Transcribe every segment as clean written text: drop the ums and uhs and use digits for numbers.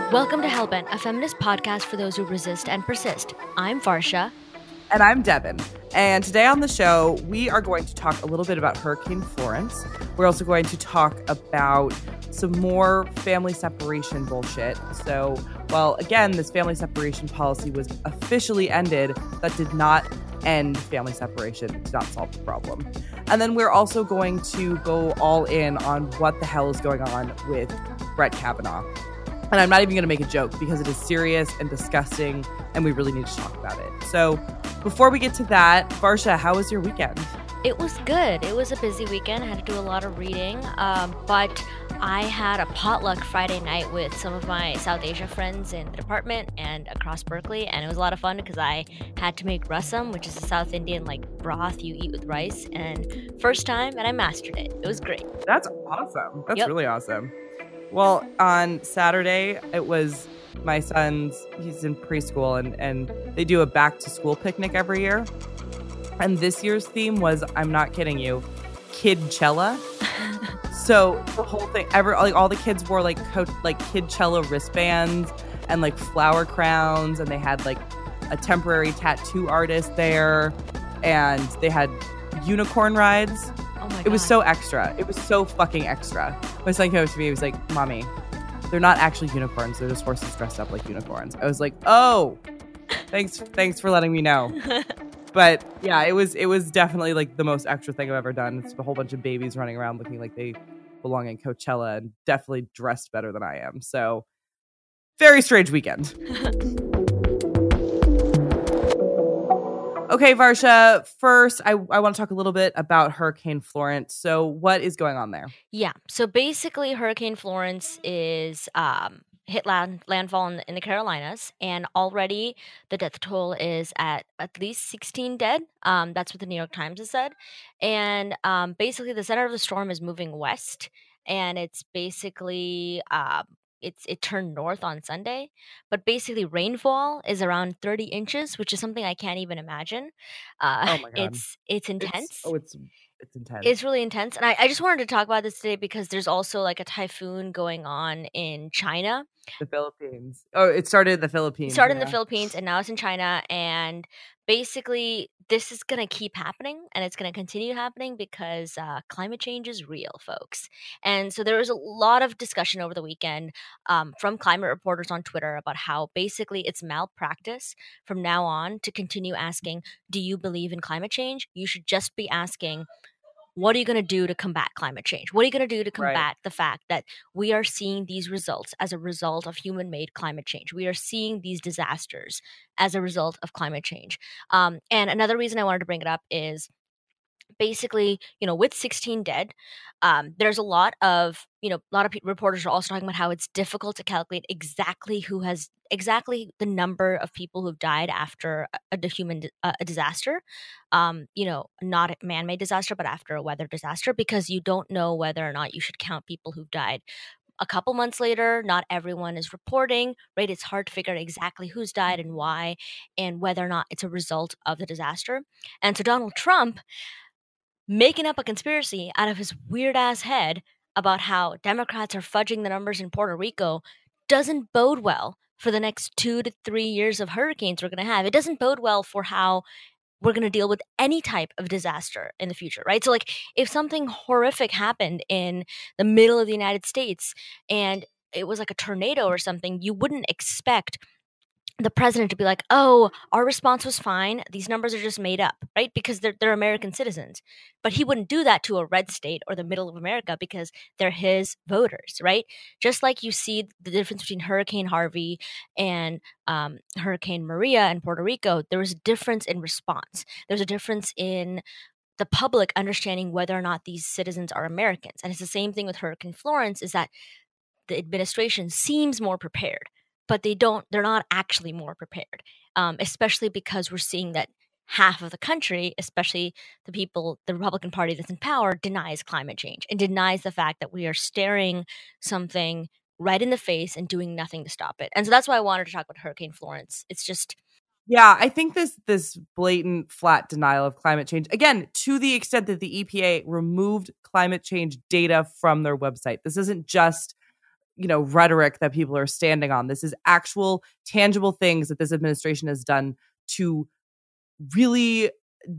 Welcome to Hellbent, a feminist podcast for those who resist and persist. I'm Varsha. And I'm Devin. And today on the show, we are going to talk a little bit about Hurricane Florence. We're also going to talk about some more family separation bullshit. So, well, again, this family separation policy was officially ended. That did not end family separation. It did not solve the problem. And then we're also going to go all in on what the hell is going on with Brett Kavanaugh. And I'm not even going to make a joke because it is serious and disgusting, and we really need to talk about it. So before we get to that, Varsha, how was your weekend? It was good. It was a busy weekend. I had to do a lot of reading, but I had a potluck Friday night with some of my South Asia friends in the department and across Berkeley, and it was a lot of fun because I had to make rasam, which is a South Indian broth you eat with rice, and first time, and I mastered it. It was great. That's awesome. That's really awesome. Well, on Saturday, it was my son's, he's in preschool, and they do a back-to-school picnic every year. And this year's theme was, I'm not kidding you, Kidchella. So the whole thing, all the kids wore Kidchella wristbands and flower crowns, and they had a temporary tattoo artist there, and they had unicorn rides. Oh my God. It was so extra. It was so fucking extra. My son came up to me, he was like, Mommy, they're not actually unicorns. They're just horses dressed up like unicorns. I was like, oh, thanks for letting me know. But yeah, it was definitely the most extra thing I've ever done. It's a whole bunch of babies running around looking like they belong in Coachella and definitely dressed better than I am. So very strange weekend. Okay, Varsha, first, I want to talk a little bit about Hurricane Florence. So what is going on there? Yeah. So basically, Hurricane Florence is hit landfall in the Carolinas, and already the death toll is at least 16 dead. That's what the New York Times has said. And basically, the center of the storm is moving west, and it's basically it turned north on Sunday, but basically rainfall is around 30 inches, which is something I can't even imagine. Oh my God. It's intense. It's intense. It's really intense. And I just wanted to talk about this today because there's also a typhoon going on in China. The Philippines. Oh, it started in the Philippines. It started in the Philippines, and now it's in China. And basically, this is going to keep happening, and it's going to continue happening because climate change is real, folks. And so there was a lot of discussion over the weekend from climate reporters on Twitter about how basically it's malpractice from now on to continue asking, do you believe in climate change? You should just be asking, what are you going to do to combat climate change? What are you going to do to combat the fact that we are seeing these results as a result of human-made climate change? We are seeing these disasters as a result of climate change. And another reason I wanted to bring it up is basically, with 16 dead, there's a lot of reporters are also talking about how it's difficult to calculate exactly the number of people who've died after a disaster, not a man-made disaster, but after a weather disaster, because you don't know whether or not you should count people who've died. A couple months later, not everyone is reporting, right? It's hard to figure out exactly who's died and why, and whether or not it's a result of the disaster. And so Donald Trump, making up a conspiracy out of his weird ass head about how Democrats are fudging the numbers in Puerto Rico, doesn't bode well for the next 2 to 3 years of hurricanes we're going to have. It doesn't bode well for how we're going to deal with any type of disaster in the future, right? So if something horrific happened in the middle of the United States and it was like a tornado or something, you wouldn't expect the president to be like, oh, our response was fine. These numbers are just made up, right? Because they're American citizens. But he wouldn't do that to a red state or the middle of America because they're his voters, right? Just like you see the difference between Hurricane Harvey and Hurricane Maria in Puerto Rico, there was a difference in response. There's a difference in the public understanding whether or not these citizens are Americans. And it's the same thing with Hurricane Florence, is that the administration seems more prepared, but they're not actually more prepared, especially because we're seeing that half of the country, especially the Republican Party that's in power, denies climate change and denies the fact that we are staring something right in the face and doing nothing to stop it. And so that's why I wanted to talk about Hurricane Florence. It's just... Yeah, I think this blatant, flat denial of climate change, again, to the extent that the EPA removed climate change data from their website. This isn't just rhetoric that people are standing on. This is actual tangible things that this administration has done to really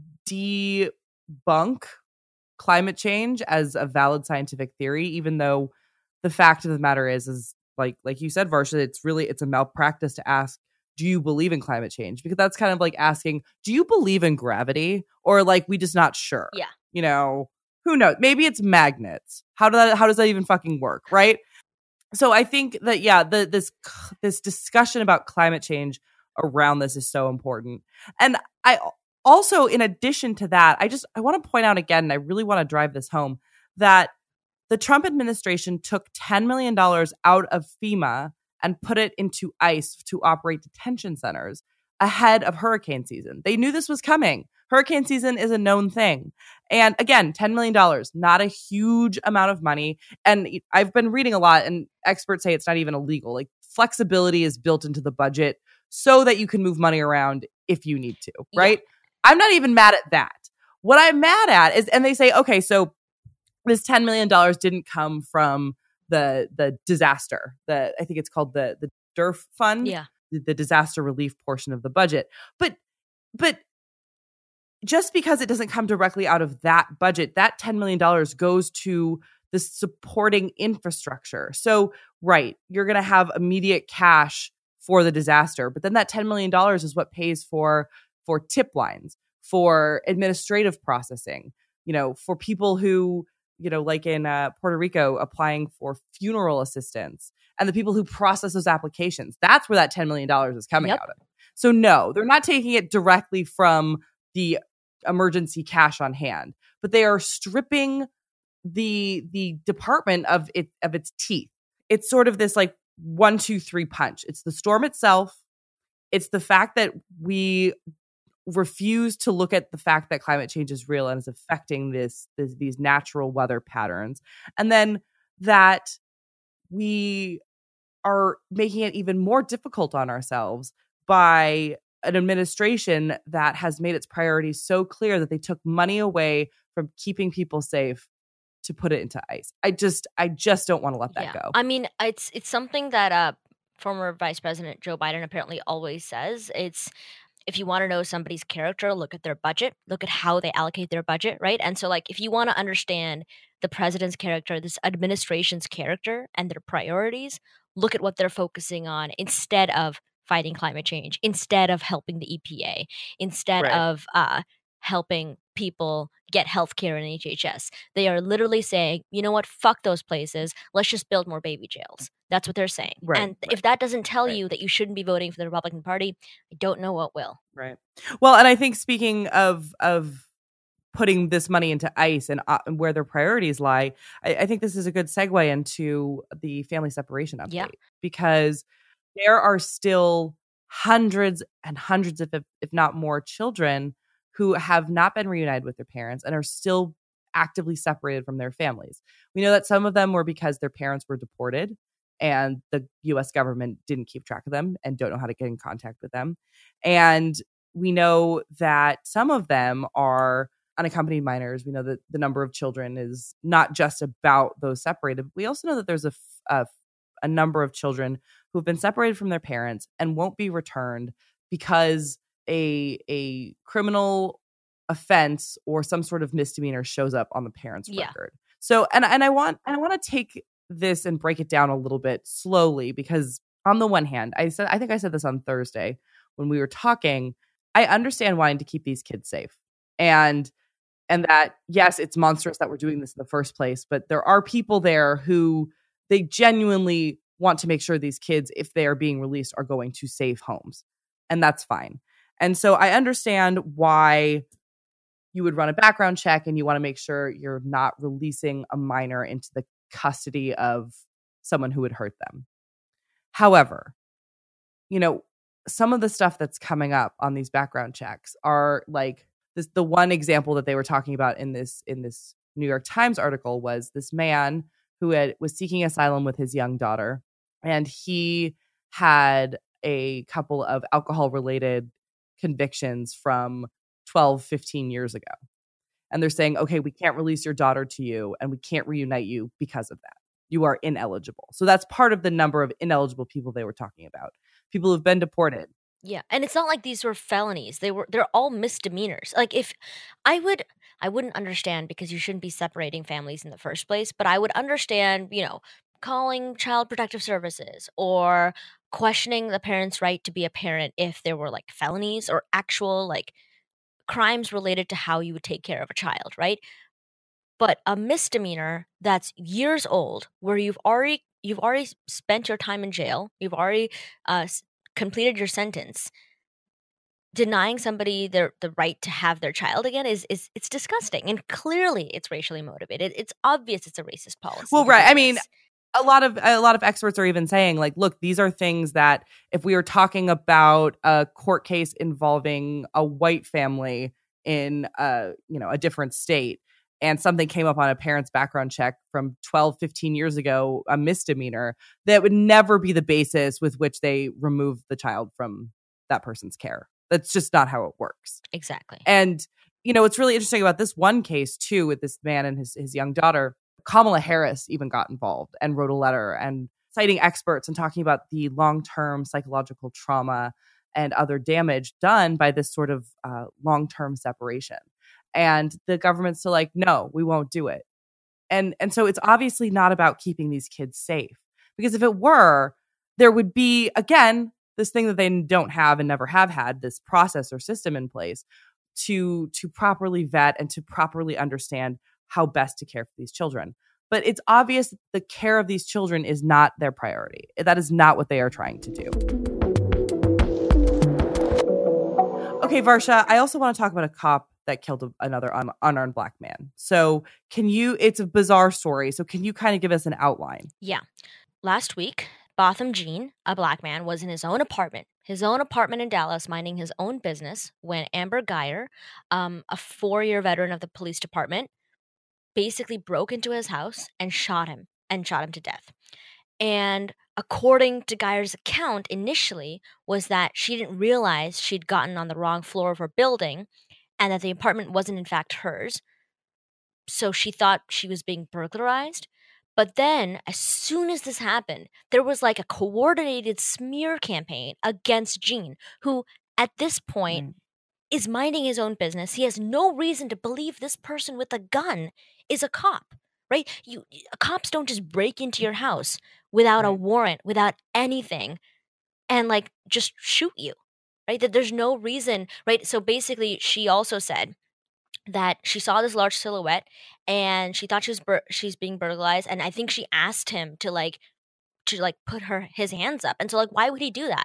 debunk climate change as a valid scientific theory, even though the fact of the matter is like you said, Varsha, it's a malpractice to ask, do you believe in climate change? Because that's kind of like asking, do you believe in gravity? Or like, we just not sure. Yeah. Who knows? Maybe it's magnets. How does that even fucking work? Right. So I think that, yeah, this discussion about climate change around this is so important. And I also, in addition to that, I want to point out again, and I really want to drive this home, that the Trump administration took $10 million out of FEMA and put it into ICE to operate detention centers ahead of hurricane season. They knew this was coming. Hurricane season is a known thing. And again, $10 million, not a huge amount of money. And I've been reading a lot, and experts say it's not even illegal. Like, flexibility is built into the budget so that you can move money around if you need to, right? Yeah. I'm not even mad at that. What I'm mad at is, and they say, okay, so this $10 million didn't come from the disaster. I think it's called the DERF fund. Yeah. The disaster relief portion of the budget. But just because it doesn't come directly out of that budget, that $10 million goes to the supporting infrastructure. So, right, you're going to have immediate cash for the disaster, but then that $10 million is what pays for tip lines, for administrative processing, for people who, like in Puerto Rico, applying for funeral assistance, and the people who process those applications. That's where that $10 million is coming out of. So no, they're not taking it directly from the emergency cash on hand, but they are stripping the department of its teeth. It's sort of this like 1, 2, 3 punch. It's the storm itself. It's the fact that we refuse to look at the fact that climate change is real and is affecting these natural weather patterns. And then that we are making it even more difficult on ourselves by an administration that has made its priorities so clear that they took money away from keeping people safe to put it into ICE. I just don't want to let that go. I mean, it's something that former Vice President Joe Biden apparently always says. It's, if you want to know somebody's character, look at their budget, look at how they allocate their budget, right? And so, like, if you want to understand the president's character, this administration's character, and their priorities, look at what they're focusing on instead of fighting climate change, instead of helping the EPA, instead of helping people get healthcare in HHS. They are literally saying, you know what, fuck those places. Let's just build more baby jails. That's what they're saying. And if that doesn't tell you that you shouldn't be voting for the Republican Party, I don't know what will. Right. Well, and I think speaking of putting this money into ICE and where their priorities lie, I think this is a good segue into the family separation update, because there are still hundreds and hundreds of, if not more, children who have not been reunited with their parents and are still actively separated from their families. We know that some of them were because their parents were deported and the U.S. government didn't keep track of them and don't know how to get in contact with them. And we know that some of them are unaccompanied minors. We know that the number of children is not just about those separated. We also know that there's a number of children who have been separated from their parents and won't be returned because a criminal offense or some sort of misdemeanor shows up on the parents' record. So, and I want to take this and break it down a little bit slowly, because on the one hand, I think I said this on Thursday when we were talking, I understand wanting to keep these kids safe. And that, yes, it's monstrous that we're doing this in the first place, but there are people there who they genuinely want to make sure these kids, if they are being released, are going to safe homes. And that's fine. And so I understand why you would run a background check and you want to make sure you're not releasing a minor into the custody of someone who would hurt them. However, some of the stuff that's coming up on these background checks are like this. The one example that they were talking about in this New York Times article was this man who was seeking asylum with his young daughter, and he had a couple of alcohol-related convictions from 12, 15 years ago. And they're saying, okay, we can't release your daughter to you and we can't reunite you because of that. you are ineligible. So that's part of the number of ineligible people they were talking about. People who've been deported. Yeah, and it's not like these were felonies. They're all misdemeanors. Like if I wouldn't understand because you shouldn't be separating families in the first place, but I would understand, calling child protective services or questioning the parent's right to be a parent if there were like felonies or actual like crimes related to how you would take care of a child, right? But a misdemeanor that's years old where you've already spent your time in jail, you've already completed your sentence, denying somebody the right to have their child again is it's disgusting, and clearly it's racially motivated. It's obvious it's a racist policy. Well, right. I mean, a lot of experts are even saying like, look, these are things that if we were talking about a court case involving a white family in a different state, and something came up on a parent's background check from 12, 15 years ago, a misdemeanor, that would never be the basis with which they remove the child from that person's care. That's just not how it works. Exactly. And, what's really interesting about this one case, too, with this man and his young daughter, Kamala Harris even got involved and wrote a letter and citing experts and talking about the long-term psychological trauma and other damage done by this sort of long-term separation. And the government's still like, no, we won't do it. And so it's obviously not about keeping these kids safe. Because if it were, there would be, again, this thing that they don't have and never have had, this process or system in place to properly vet and to properly understand how best to care for these children. But it's obvious the care of these children is not their priority. That is not what they are trying to do. Okay, Varsha, I also want to talk about a cop that killed another unarmed Black man. So it's a bizarre story. So can you kind of give us an outline? Yeah. Last week, Botham Jean, a Black man, was in his own apartment in Dallas, minding his own business, when Amber Guyger, a 4-year veteran of the police department, basically broke into his house and shot him to death. And according to Guyger's account initially was that she didn't realize she'd gotten on the wrong floor of her building and that the apartment wasn't in fact hers. So she thought she was being burglarized. But then, as soon as this happened, there was like a coordinated smear campaign against Jean, who at this point is minding his own business. He has no reason to believe this person with a gun is a cop, right? Cops don't just break into your house without a warrant, without anything, and like just shoot you, right? That there's no reason, right? So basically, she also said that she saw this large silhouette and she thought she's being burglarized, and I think she asked him to put his hands up. And so like, why would he do that?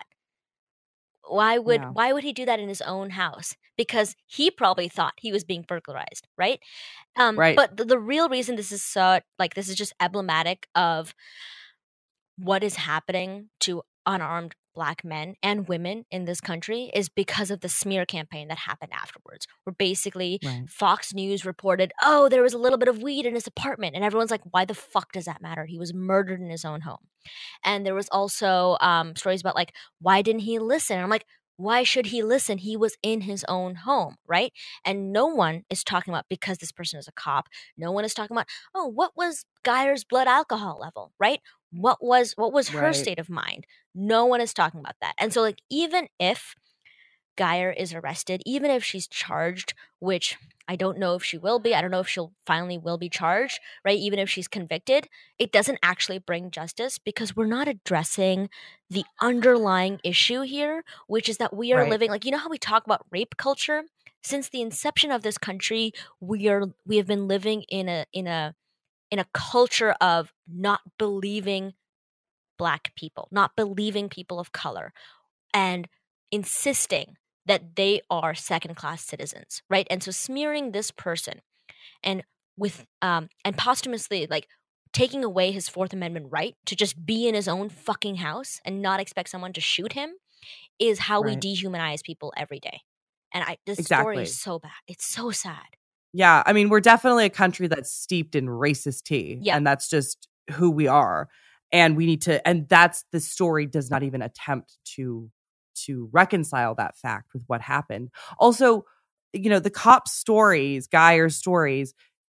Why would he do that in his own house? Because he probably thought he was being burglarized, right? Right. But the real reason this is this is just emblematic of what is happening to unarmed Black men and women in this country is because of the smear campaign that happened afterwards, where basically Fox News reported, oh, there was a little bit of weed in his apartment. And everyone's like, why the fuck does that matter? He was murdered in his own home. And there was also stories about like, why didn't he listen? And I'm like, why should he listen? He was in his own home, right? And no one is talking about, because this person is a cop, no one is talking about, oh, what was Guyger's blood alcohol level, right? What was her state of mind? No one is talking about that. And so like, even if Guyger is arrested, even if she's charged, which I don't know if she will be, I don't know if she'll finally will be charged, right? Even if she's convicted, it doesn't actually bring justice because we're not addressing the underlying issue here, which is that we are living, like, you know how we talk about rape culture? Since the inception of this country, we have been living in a culture of not believing Black people, not believing people of color, and insisting that they are second-class citizens, right? And so smearing this person and posthumously like taking away his Fourth Amendment right to just be in his own fucking house and not expect someone to shoot him is how we dehumanize people every day. And this story is so bad. It's so sad. Yeah, I mean, we're definitely a country that's steeped in racist tea, and that's just who we are. And we need to, and the story does not even attempt to reconcile that fact with what happened. Also, the cop stories, Guyger's stories,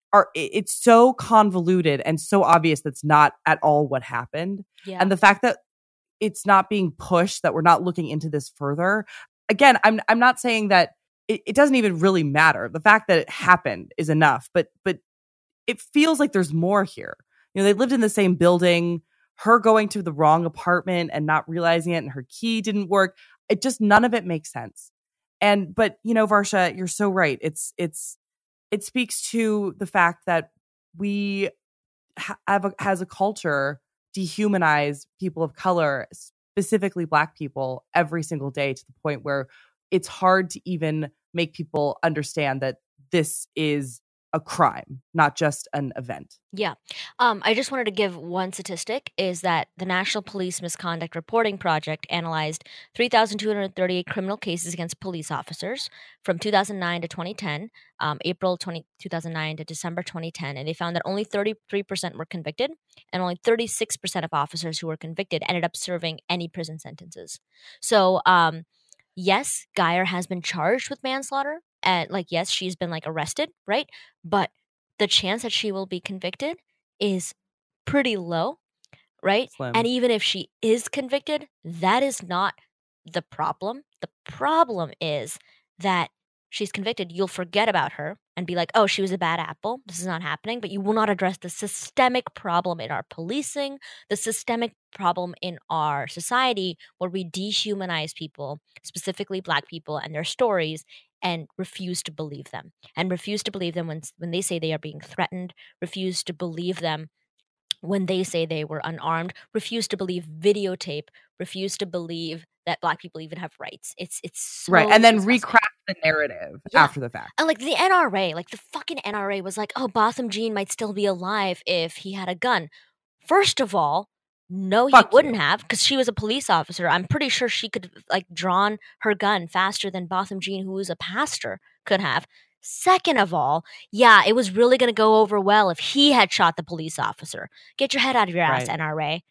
it's so convoluted and so obvious that's not at all what happened. Yeah. And the fact that it's not being pushed, that we're not looking into this further. Again, I'm not saying that it doesn't even really matter. The fact that it happened is enough, but it feels like there's more here. They lived in the same building. Her going to the wrong apartment and not realizing it, and her key didn't work. It just, none of it makes sense. But Varsha, you're so right. It speaks to the fact that we as a culture dehumanize people of color, specifically Black people, every single day, to the point where it's hard to even make people understand that this is a crime, not just an event. Yeah. I just wanted to give one statistic, is that the National Police Misconduct Reporting Project analyzed 3,238 criminal cases against police officers from 2009 to 2010, April 2009 to December 2010, and they found that only 33% were convicted, and only 36% of officers who were convicted ended up serving any prison sentences. So, yes, Geyer has been charged with manslaughter, and yes, she's been arrested, right? But the chance that she will be convicted is pretty low, right? Slim. And even if she is convicted, that is not the problem. The problem is that she's convicted, you'll forget about her and be like, oh, she was a bad apple. This is not happening. But you will not address the systemic problem in our policing, the systemic problem in our society where we dehumanize people, specifically Black people and their stories, and refuse to believe them. And refuse to believe them when they say they are being threatened, refuse to believe them when they say they were unarmed, refuse to believe videotape, refuse to believe that Black people even have rights. It's so right, and then disgusting. recraft the narrative after the fact. And the NRA, the fucking NRA was like, oh, Botham Jean might still be alive if he had a gun. First of all, no, he wouldn't have, because she was a police officer. I'm pretty sure she could drawn her gun faster than Botham Jean, who was a pastor, could have. Second of all, yeah, it was really going to go over well if he had shot the police officer. Get your head out of your ass, NRA.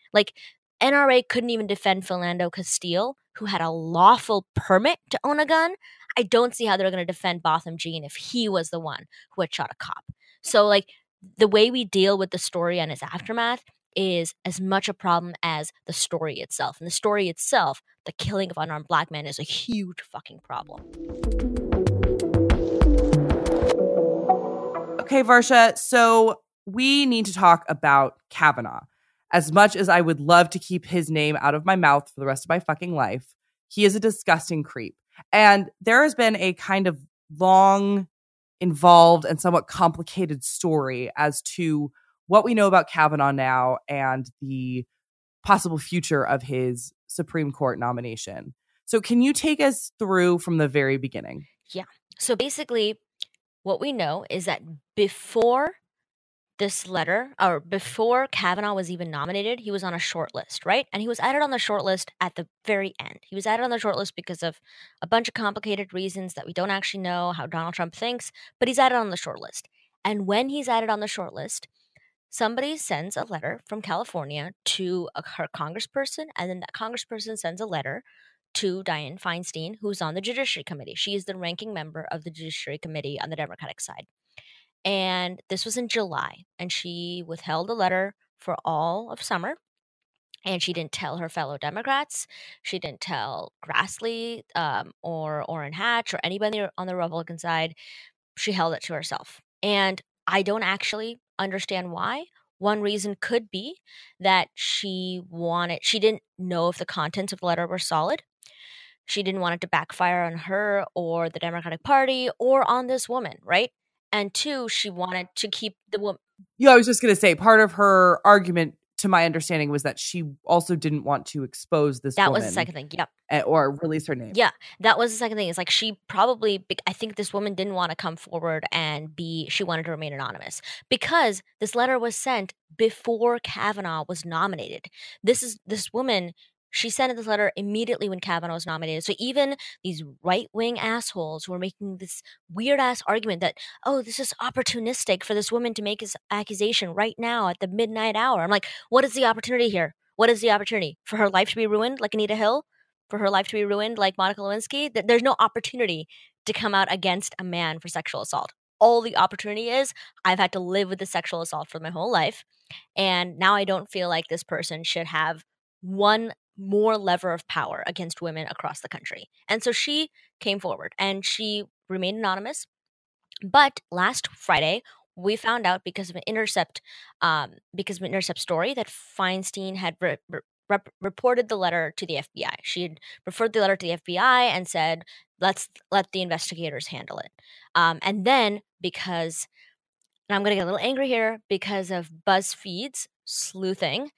NRA couldn't even defend Philando Castile, who had a lawful permit to own a gun. I don't see how they're going to defend Botham Jean if he was the one who had shot a cop. So, the way we deal with the story and its aftermath is as much a problem as the story itself. And the story itself, the killing of unarmed Black men, is a huge fucking problem. Okay, Varsha, so we need to talk about Kavanaugh. As much as I would love to keep his name out of my mouth for the rest of my fucking life, he is a disgusting creep. And there has been a kind of long, involved, and somewhat complicated story as to what we know about Kavanaugh now and the possible future of his Supreme Court nomination. So can you take us through from the very beginning? Yeah. So basically, what we know is that before this letter, or before Kavanaugh was even nominated, he was on a short list, right? And he was added on the short list at the very end. He was added on the short list because of a bunch of complicated reasons that we don't actually know how Donald Trump thinks, but he's added on the short list. And when he's added on the short list, somebody sends a letter from California to her congressperson, and then that congressperson sends a letter to Dianne Feinstein, who's on the Judiciary Committee. She is the ranking member of the Judiciary Committee on the Democratic side. And this was in July, and she withheld the letter for all of summer. And she didn't tell her fellow Democrats. She didn't tell Grassley or Orrin Hatch or anybody on the Republican side. She held it to herself. And I don't actually understand why. One reason could be that she didn't know if the contents of the letter were solid. She didn't want it to backfire on her or the Democratic Party or on this woman, right? And two, she wanted to keep the woman. Yeah, I was just going to say, part of her argument, to my understanding, was that she also didn't want to expose this woman. That was the second thing, yep. Or release her name. Yeah, that was the second thing. It's she probably, I think this woman didn't want to come forward and she wanted to remain anonymous. Because this letter was sent before Kavanaugh was nominated. This woman, she sent this letter immediately when Kavanaugh was nominated. So even these right-wing assholes who are making this weird-ass argument that, oh, this is opportunistic for this woman to make this accusation right now at the midnight hour. I'm like, what is the opportunity here? What is the opportunity? For her life to be ruined like Anita Hill? For her life to be ruined like Monica Lewinsky? There's no opportunity to come out against a man for sexual assault. all the opportunity is, I've had to live with the sexual assault for my whole life. And now I don't feel like this person should have one more lever of power against women across the country. And so she came forward and she remained anonymous. But last Friday, we found out because of an Intercept story that Feinstein had reported the letter to the FBI. She had referred the letter to the FBI and said, "Let's let the investigators handle it." And then because, and I'm going to get a little angry here, because of BuzzFeed's sleuthing,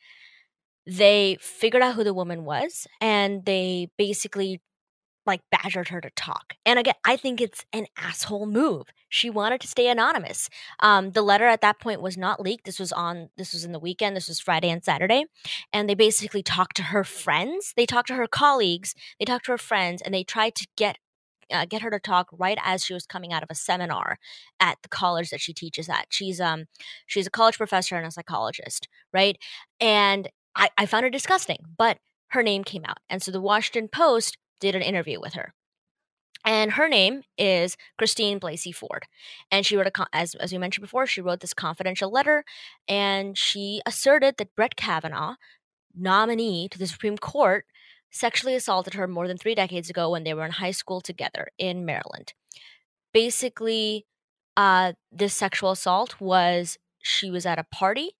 they figured out who the woman was, and they basically like badgered her to talk. And again, I think it's an asshole move. She wanted to stay anonymous. The letter at that point was not leaked. This was in the weekend. This was Friday and Saturday. And they basically talked to her friends. They talked to her colleagues. They talked to her friends, and they tried to get her to talk right as she was coming out of a seminar at the college that she teaches at. She's a college professor and a psychologist, right? And I found her disgusting, but her name came out. And so the Washington Post did an interview with her. And her name is Christine Blasey Ford. And she wrote, as we mentioned before, she wrote this confidential letter, and she asserted that Brett Kavanaugh, nominee to the Supreme Court, sexually assaulted her more than 3 decades ago when they were in high school together in Maryland. Basically, this sexual assault was, she was at a party,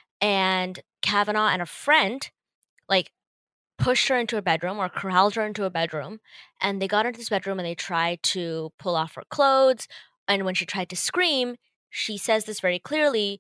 and Kavanaugh and a friend, like, pushed her into a bedroom or corralled her into a bedroom, and they got into this bedroom and they tried to pull off her clothes. And when she tried to scream, she says this very clearly,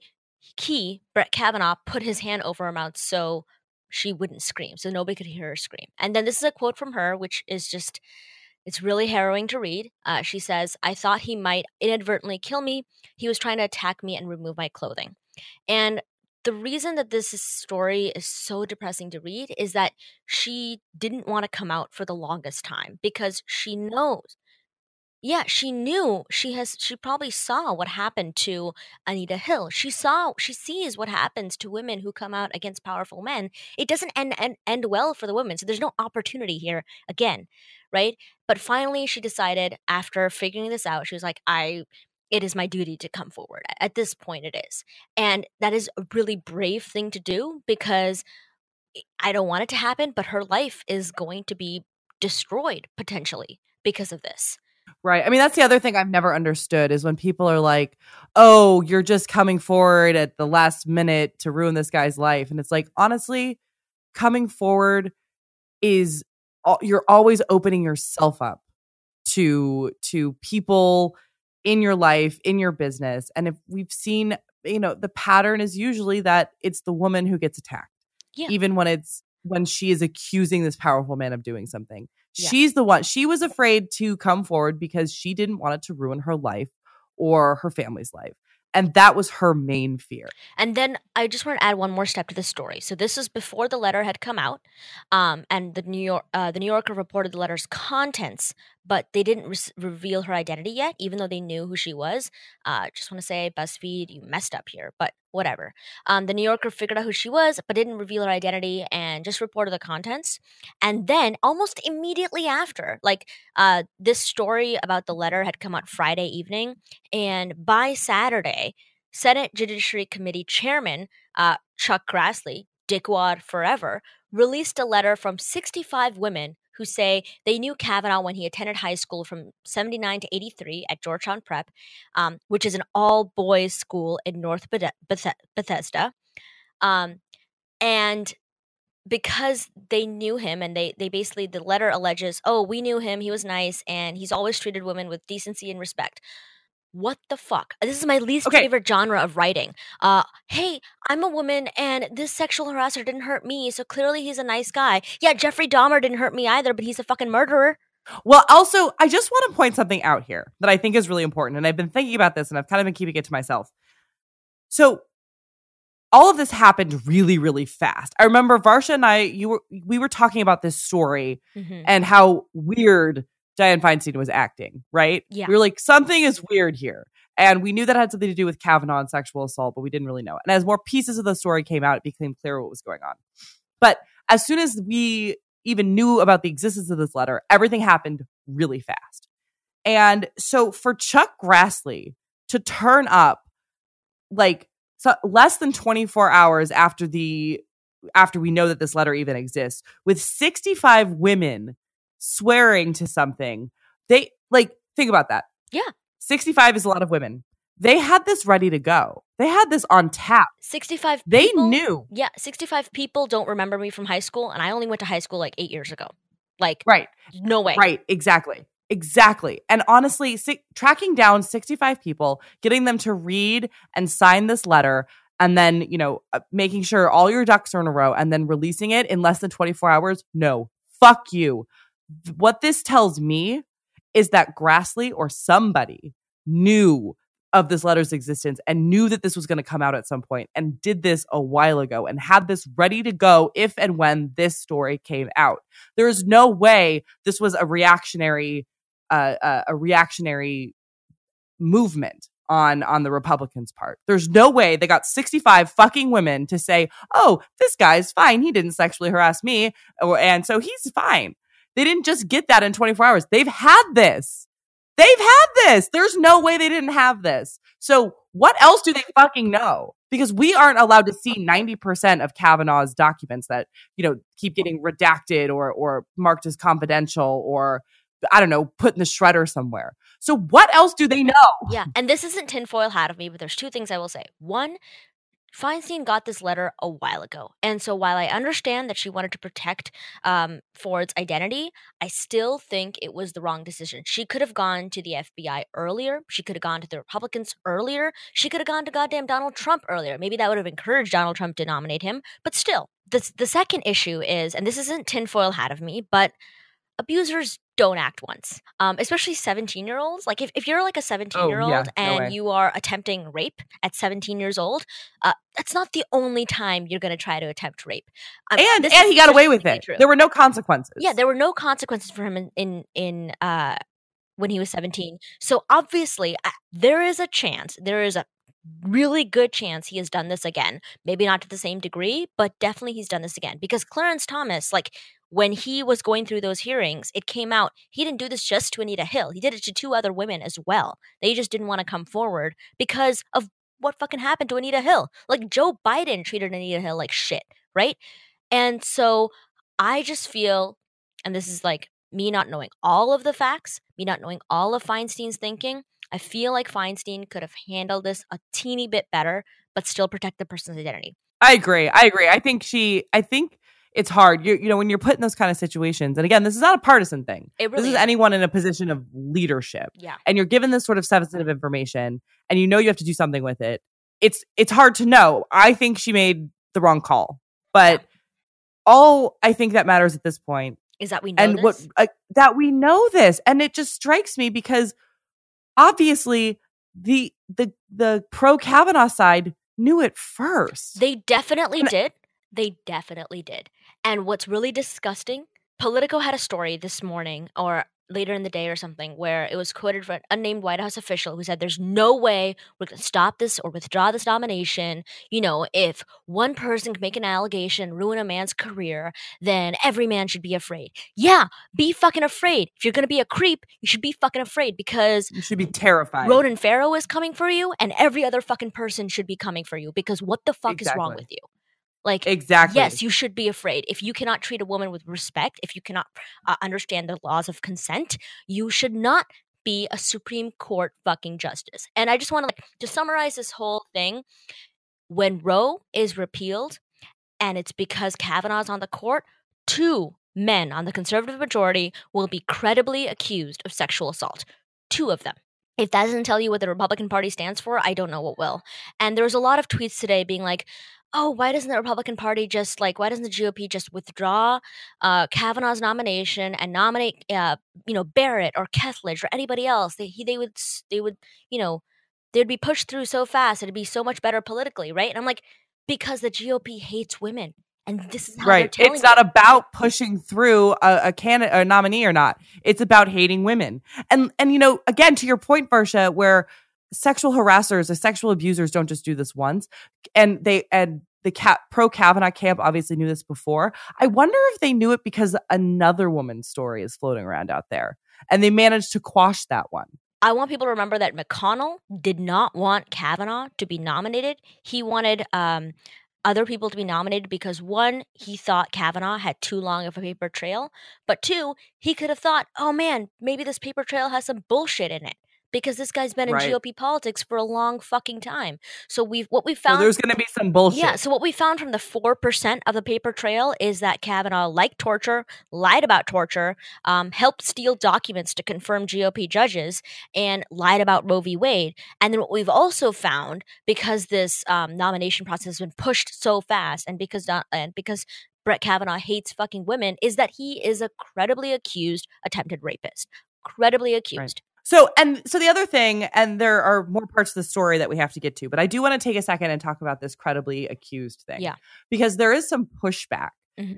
Brett Kavanaugh, put his hand over her mouth so she wouldn't scream, so nobody could hear her scream. And then this is a quote from her, which is just, it's really harrowing to read. She says, "I thought he might inadvertently kill me. He was trying to attack me and remove my clothing." And the reason that this story is so depressing to read is that she didn't want to come out for the longest time because she knows. Yeah, she knew. She probably saw what happened to Anita Hill. She sees what happens to women who come out against powerful men. It doesn't end well for the women. So there's no opportunity here again, right? But finally she decided, after figuring this out, she was like, it is my duty to come forward. At this point it is. And that is a really brave thing to do, because I don't want it to happen, but her life is going to be destroyed potentially because of this. Right. I mean, that's the other thing I've never understood is when people are like, "Oh, you're just coming forward at the last minute to ruin this guy's life." And it's like, honestly, coming forward is, you're always opening yourself up to people in your life, in your business. And if we've seen, the pattern is usually that it's the woman who gets attacked. Yeah. Even when she is accusing this powerful man of doing something. Yeah. She's the one. She was afraid to come forward because she didn't want it to ruin her life or her family's life. And that was her main fear. And then I just want to add one more step to the story. So this is before the letter had come out, and the New Yorker reported the letter's contents, but they didn't reveal her identity yet, even though they knew who she was. Just want to say, BuzzFeed, you messed up here, but whatever. The New Yorker figured out who she was, but didn't reveal her identity and just reported the contents. And then almost immediately after, this story about the letter had come out Friday evening, and by Saturday, Senate Judiciary Committee Chairman Chuck Grassley, Dickwad forever, released a letter from 65 women who say they knew Kavanaugh when he attended high school from 79 to 83 at Georgetown Prep, which is an all-boys school in North Bethesda. And because they knew him, and they basically, the letter alleges, "Oh, we knew him, he was nice, and he's always treated women with decency and respect." What the fuck? This is my least favorite genre of writing. Hey, I'm a woman and this sexual harasser didn't hurt me, so clearly he's a nice guy. Yeah, Jeffrey Dahmer didn't hurt me either, but he's a fucking murderer. Well, also, I just want to point something out here that I think is really important, and I've been thinking about this, and I've kind of been keeping it to myself. So, all of this happened really, really fast. I remember Varsha and we were talking about this story and how weird Dianne Feinstein was acting, right? Yeah. We were like, something is weird here. And we knew that had something to do with Kavanaugh and sexual assault, but we didn't really know. And as more pieces of the story came out, it became clear what was going on. But as soon as we even knew about the existence of this letter, everything happened really fast. And so for Chuck Grassley to turn up like less than 24 hours after we know that this letter even exists, with 65 women swearing to something. They think about that. Yeah. 65 is a lot of women. They had this ready to go. They had this on tap. 65 They people, knew. Yeah, 65 people don't remember me from high school, and I only went to high school like 8 years ago. Like, right. No way. Right, exactly. And honestly, tracking down 65 people, getting them to read and sign this letter, and then, making sure all your ducks are in a row and then releasing it in less than 24 hours. No, fuck you. What this tells me is that Grassley or somebody knew of this letter's existence and knew that this was going to come out at some point and did this a while ago and had this ready to go if and when this story came out. There is no way this was a reactionary movement on the Republicans' part. There's no way they got 65 fucking women to say, oh, this guy's fine. He didn't sexually harass me. And so he's fine. They didn't just get that in 24 hours. They've had this. There's no way they didn't have this. So what else do they fucking know? Because we aren't allowed to see 90% of Kavanaugh's documents that, keep getting redacted or marked as confidential or, I don't know, put in the shredder somewhere. So what else do they know? Yeah, and this isn't tinfoil hat of me, but there's two things I will say. One, Feinstein got this letter a while ago. And so while I understand that she wanted to protect Ford's identity, I still think it was the wrong decision. She could have gone to the FBI earlier. She could have gone to the Republicans earlier. She could have gone to goddamn Donald Trump earlier. Maybe that would have encouraged Donald Trump to nominate him. But still, the second issue is, and this isn't tinfoil hat of me, but abusers don't act once, especially 17-year-olds. Like if you're like a 17-year-old and you are attempting rape at 17 years old, that's not the only time you're going to try to attempt rape. And he got away with it. There were no consequences. Yeah, there were no consequences for him in when he was 17. So obviously, there is a really good chance he has done this again. Maybe not to the same degree, but definitely he's done this again. Because Clarence Thomas, when he was going through those hearings, it came out he didn't do this just to Anita Hill. He did it to 2 other women as well. They just didn't want to come forward because of what fucking happened to Anita Hill. Like, Joe Biden treated Anita Hill like shit, right? And so I just feel, and this is me not knowing all of the facts, me not knowing all of Feinstein's thinking, I feel like Feinstein could have handled this a teeny bit better, but still protect the person's identity. I agree. I think it's hard. When you're put in those kind of situations, and again, this is not a partisan thing. This is anyone in a position of leadership. Yeah. And you're given this sort of sensitive information and you have to do something with it. It's hard to know. I think she made the wrong call. But all I think that matters at this point is that we know this. That we know this. And it just strikes me because obviously the pro Kavanaugh side knew it first. They definitely did. And what's really disgusting, Politico had a story this morning or later in the day or something where it was quoted from an unnamed White House official who said there's no way we're going to stop this or withdraw this nomination. If one person can make an allegation, ruin a man's career, then every man should be afraid. Yeah, be fucking afraid. If you're going to be a creep, you should be fucking afraid because you should be terrified. Ronan Farrow is coming for you and every other fucking person should be coming for you because what the fuck is wrong with you? Exactly. Yes, you should be afraid. If you cannot treat a woman with respect, if you cannot understand the laws of consent, you should not be a Supreme Court fucking justice. And I just want to summarize this whole thing. When Roe is repealed, and it's because Kavanaugh's on the court, 2 men on the conservative majority will be credibly accused of sexual assault. 2 of them. If that doesn't tell you what the Republican Party stands for, I don't know what will. And there was a lot of tweets today being like, oh, why doesn't the Republican Party why doesn't the GOP just withdraw Kavanaugh's nomination and nominate, Barrett or Kethledge or anybody else? They would be pushed through so fast. It'd be so much better politically, right? And I'm like, because the GOP hates women. And this is how they're telling It's not about pushing through a candidate, a nominee or not. It's about hating women. And again, to your point, Varsha, where sexual harassers, the sexual abusers don't just do this once. And the pro Kavanaugh camp obviously knew this before. I wonder if they knew it because another woman's story is floating around out there and they managed to quash that one. I want people to remember that McConnell did not want Kavanaugh to be nominated. He wanted other people to be nominated because, one, he thought Kavanaugh had too long of a paper trail, but two, he could have thought, oh man, maybe this paper trail has some bullshit in it because this guy's been in Right. GOP politics for a long fucking time. So what we So found there's going to be some bullshit. Yeah, so what we found from the 4% of the paper trail is that Kavanaugh liked torture, lied about torture, helped steal documents to confirm GOP judges, and lied about Roe v. Wade. And then what we've also found, because this nomination process has been pushed so fast, and because Brett Kavanaugh hates fucking women, is that he is a credibly accused attempted rapist. Credibly accused. So the other thing, and there are more parts of the story that we have to get to, but I do want to take a second and talk about this credibly accused thing. Yeah. Because there is some pushback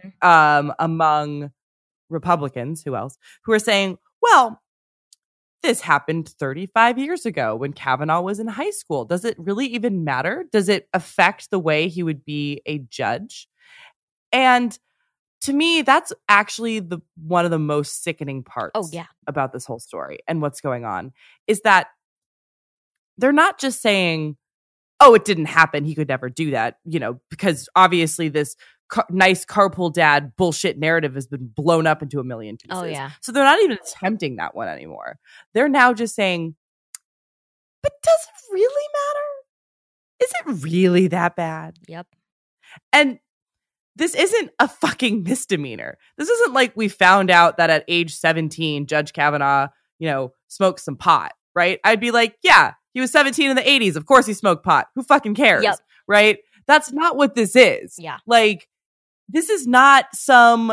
among Republicans, who are saying, well, this happened 35 years ago when Kavanaugh was in high school. Does it really even matter? Does it affect the way he would be a judge? And to me, that's actually one of the most sickening parts about this whole story and what's going on, is that they're not just saying, oh, it didn't happen, he could never do that, because obviously this nice carpool dad bullshit narrative has been blown up into a million pieces. Oh, yeah. So they're not even attempting that one anymore. They're now just saying, but does it really matter? Is it really that bad? Yep. And this isn't a fucking misdemeanor. This isn't like we found out that at age 17, Judge Kavanaugh, smoked some pot, right? I'd be like, yeah, he was 17 in the 80s. Of course he smoked pot. Who fucking cares? Yep. Right? That's not what this is. Yeah. Like, this is not some,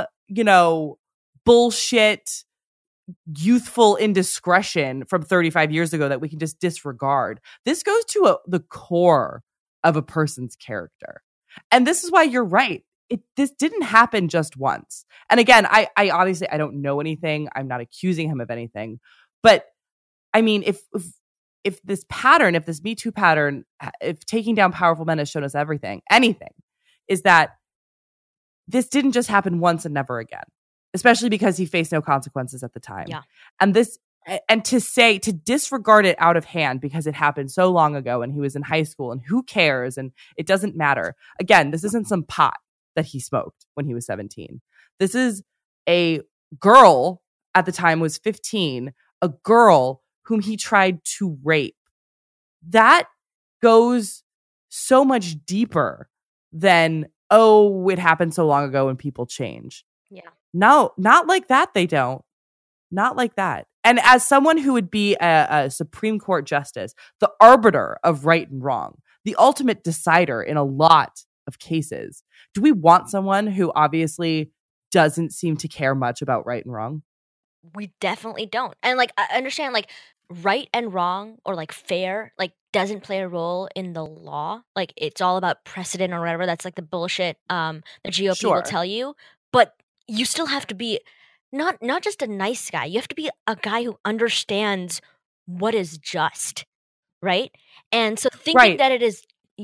bullshit, youthful indiscretion from 35 years ago that we can just disregard. This goes to the core of a person's character. And this is why you're right. This didn't happen just once. And again, I obviously, I don't know anything. I'm not accusing him of anything. But I mean, if this pattern, if this Me Too pattern, if taking down powerful men has shown us anything, is that this didn't just happen once and never again, especially because he faced no consequences at the time. Yeah. And to disregard it out of hand because it happened so long ago and he was in high school and who cares and it doesn't matter. Again, this isn't some pot that he smoked when he was 17. This is a girl, at the time was 15, a girl whom he tried to rape. That goes so much deeper than, oh, it happened so long ago and people change. Yeah. No, not like that. They don't. Not like that. And as someone who would be a Supreme Court justice, the arbiter of right and wrong, the ultimate decider in a lot of cases, do we want someone who obviously doesn't seem to care much about right and wrong? We definitely don't. And I understand right and wrong or fair doesn't play a role in the law. It's all about precedent or whatever. That's the bullshit the GOP will tell you. But you still have to be not just a nice guy. You have to be a guy who understands what is just, right? And so thinking that it is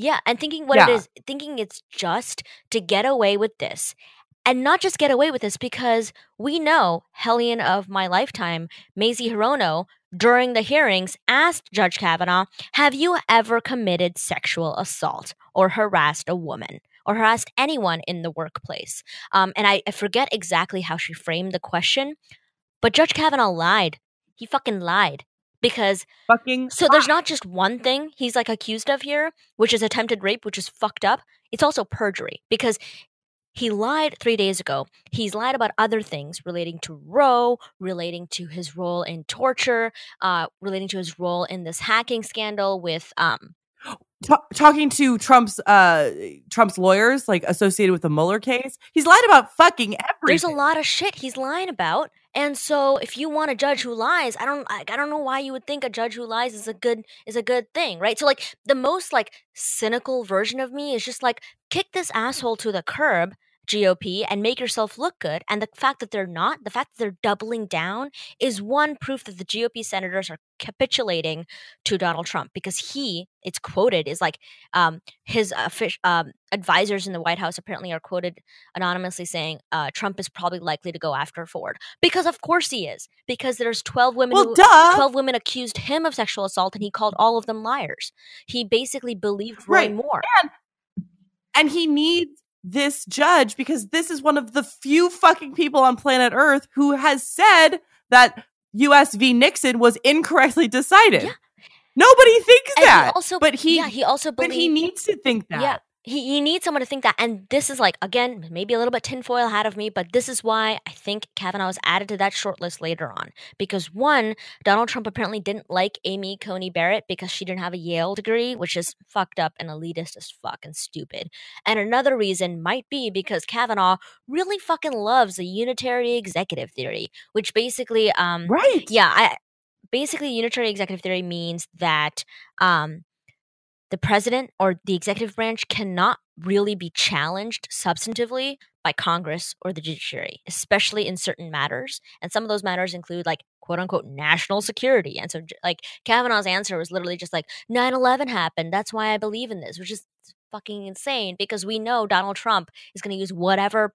thinking it's just to get away with this. And not just get away with this, because we know Hellion of my lifetime, Mazie Hirono, during the hearings asked Judge Kavanaugh, have you ever committed sexual assault or harassed a woman or harassed anyone in the workplace? And I forget exactly how she framed the question, but Judge Kavanaugh lied. He fucking lied. Because there's not just one thing he's accused of here, which is attempted rape, which is fucked up. It's also perjury, because he lied 3 days ago. He's lied about other things relating to Roe, relating to his role in torture, relating to his role in this hacking scandal with talking to Trump's lawyers, associated with the Mueller case. He's lied about fucking everything. There's a lot of shit he's lying about. And so if you want a judge who lies, I don't know why you would think a judge who lies is a good thing, right? So the most cynical version of me is just kick this asshole to the curb, GOP and make yourself look good. And the fact that they're not, the fact that they're doubling down is one proof that the GOP senators are capitulating to Donald Trump, because it's quoted, is like his advisors in the White House apparently are quoted anonymously saying Trump is probably likely to go after Ford. Because of course he is. Because there's 12 women 12 women accused him of sexual assault, and he called all of them liars. He basically believed Roy Moore. And he needs this judge because this is one of the few fucking people on planet Earth who has said that US v. Nixon was incorrectly decided. Yeah. Nobody thinks that. But he needs to think that. Yeah. He needs someone to think that. And this is like, again, maybe a little bit tinfoil hat of me, but this is why I think Kavanaugh was added to that shortlist later on. Because one, Donald Trump apparently didn't like Amy Coney Barrett because she didn't have a Yale degree, which is fucked up and elitist as fuck and stupid. And another reason might be because Kavanaugh really fucking loves the unitary executive theory, which basically, basically unitary executive theory means that, the president or the executive branch cannot really be challenged substantively by Congress or the judiciary, especially in certain matters. And some of those matters include like quote unquote national security. And so like Kavanaugh's answer was literally just like 9/11 happened. That's why I believe in this, which is fucking insane because we know Donald Trump is going to use whatever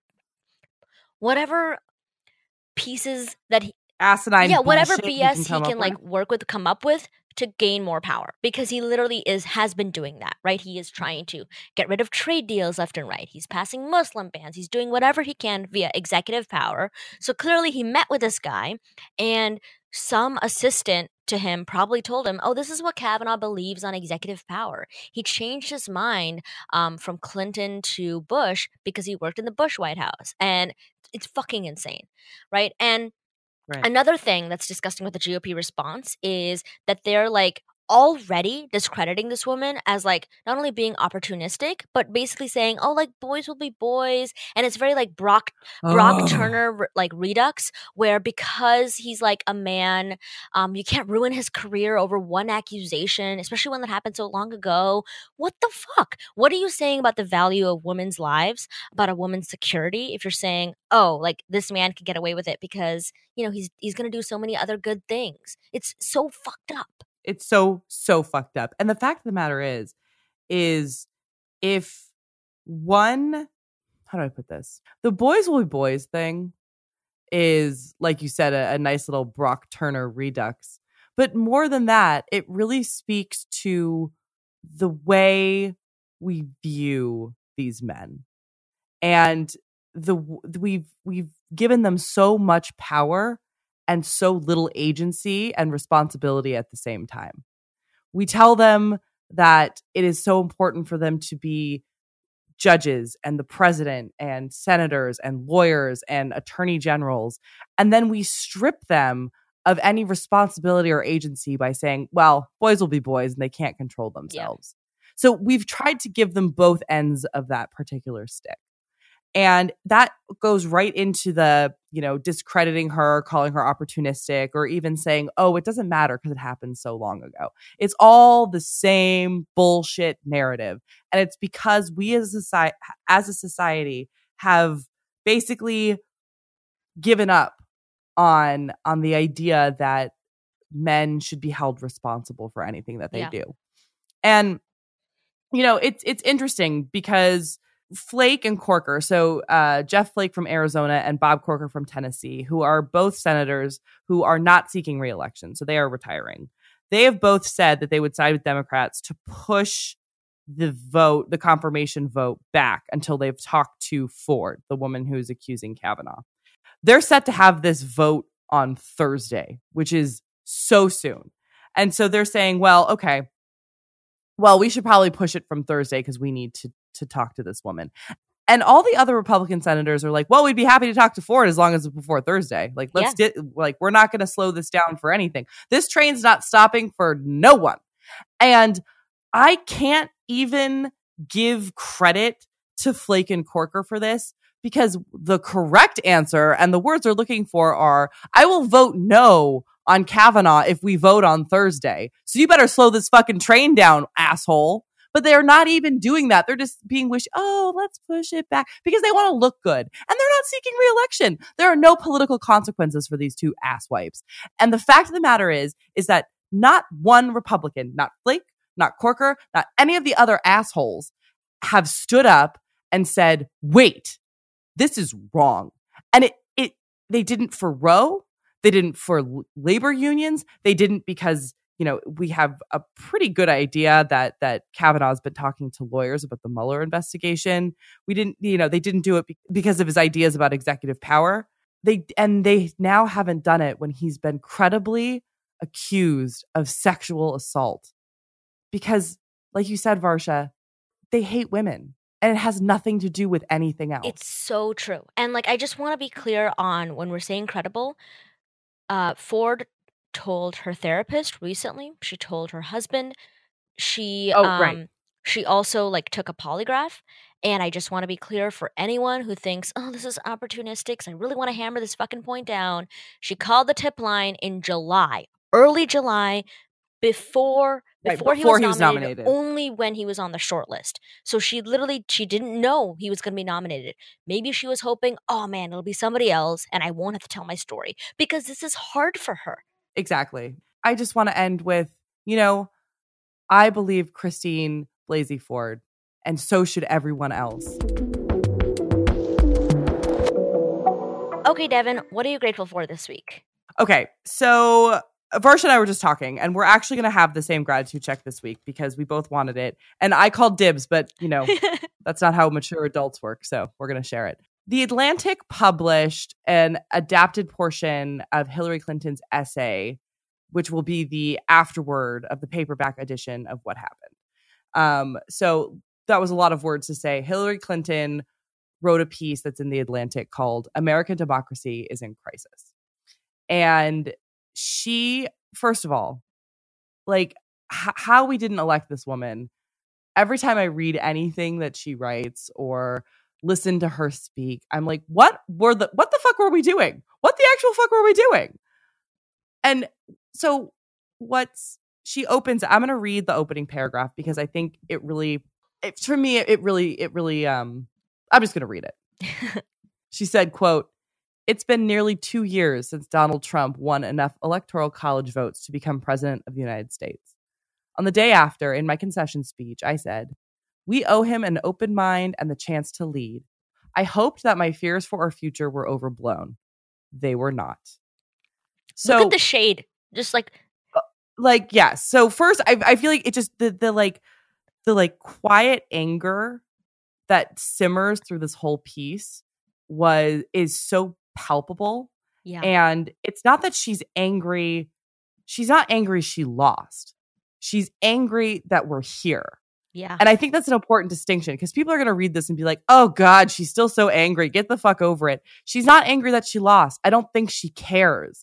pieces that he whatever BS he can like work with, come up with to gain more power, because he literally has been doing that, right? He is trying to get rid of trade deals left and right. He's passing Muslim bans. He's doing whatever he can via executive power. So clearly he met with this guy, and some assistant to him probably told him, oh, this is what Kavanaugh believes on executive power. He changed his mind from Clinton to Bush because he worked in the Bush White House. And it's fucking insane, right? And another thing that's disgusting with the GOP response is that they're like already discrediting this woman as like not only being opportunistic, but basically saying, oh, like boys will be boys. And it's very like Brock Turner like redux, where because he's like a man, you can't ruin his career over one accusation, especially one that happened so long ago. What the fuck? What are you saying about the value of women's lives, about a woman's security, if you're saying, oh, like this man can get away with it because, you know, he's going to do so many other good things? It's so fucked up. It's so fucked up. And the fact of the matter is if one, how do I put this? The boys will be boys thing is, like you said, a nice little Brock Turner redux. But more than that, it really speaks to the way we view these men. And we've given them so much power and so little agency and responsibility at the same time. We tell them that it is so important for them to be judges and the president and senators and lawyers and attorney generals. And then we strip them of any responsibility or agency by saying, well, boys will be boys and they can't control themselves. Yeah. So we've tried to give them both ends of that particular stick. And that goes right into the, you know, discrediting her, calling her opportunistic, or even saying, oh, it doesn't matter because it happened so long ago. It's all the same bullshit narrative. And it's because we as a society have basically given up on the idea that men should be held responsible for anything that they do. And, you know, it's interesting because Flake and Corker, so Jeff Flake from Arizona and Bob Corker from Tennessee, who are both senators who are not seeking re-election, so they are retiring. They have both said that they would side with Democrats to push the confirmation vote back until they've talked to Ford, the woman who's accusing Kavanaugh. They're set to have this vote on Thursday, which is so soon. And so they're saying, well, okay, well, we should probably push it from Thursday because we need to talk to this woman. And all the other Republican senators are like, well, we'd be happy to talk to Ford as long as it's before Thursday. Like, we're not going to slow this down for anything. This train's not stopping for no one. And I can't even give credit to Flake and Corker for this, because the correct answer and the words they're looking for are, I will vote no on Kavanaugh if we vote on Thursday. So you better slow this fucking train down, asshole. But they're not even doing that. They're just being let's push it back because they want to look good. And they're not seeking re-election. There are no political consequences for these two asswipes. And the fact of the matter is that not one Republican, not Flake, not Corker, not any of the other assholes have stood up and said, wait, this is wrong. And they didn't for Roe. They didn't for labor unions. They didn't because, we have a pretty good idea that Kavanaugh's been talking to lawyers about the Mueller investigation. They didn't do it because of his ideas about executive power. They now haven't done it when he's been credibly accused of sexual assault. Because, like you said, Varsha, they hate women. And it has nothing to do with anything else. It's so true. And I just want to be clear on when we're saying credible, Ford told her therapist recently, she told her husband, she also took a polygraph. And I just want to be clear for anyone who thinks, oh, this is opportunistic, so I really want to hammer this fucking point down. She called the tip line in July, early July, before he was nominated, only when he was on the short list. So she didn't know he was going to be nominated. Maybe she was hoping, oh man, it'll be somebody else and I won't have to tell my story, because this is hard for her. Exactly. I just want to end with, I believe Christine Blasey Ford, and so should everyone else. Okay, Devin, what are you grateful for this week? Okay, so Varsha and I were just talking, and we're actually going to have the same gratitude check this week because we both wanted it. And I called dibs, but, that's not how mature adults work, so we're going to share it. The Atlantic published an adapted portion of Hillary Clinton's essay, which will be the afterword of the paperback edition of What Happened. So that was a lot of words to say. Hillary Clinton wrote a piece that's in the Atlantic called American Democracy is in Crisis. And she, first of all, how we didn't elect this woman, every time I read anything that she writes or listen to her speak, I'm like, what the fuck were we doing? What the actual fuck were we doing? And so she opens, I'm going to read the opening paragraph because I think I'm just going to read it. She said, quote, "It's been nearly 2 years since Donald Trump won enough electoral college votes to become president of the United States. On the day after, in my concession speech, I said, we owe him an open mind and the chance to lead. I hoped that my fears for our future were overblown. They were not." So look at the shade. Just yeah. So first, I feel like it just the quiet anger that simmers through this whole piece is so palpable. Yeah. And it's not that she's angry. She's not angry she lost. She's angry that we're here. Yeah. And I think that's an important distinction because people are going to read this and be like, oh God, she's still so angry. Get the fuck over it. She's not angry that she lost. I don't think she cares.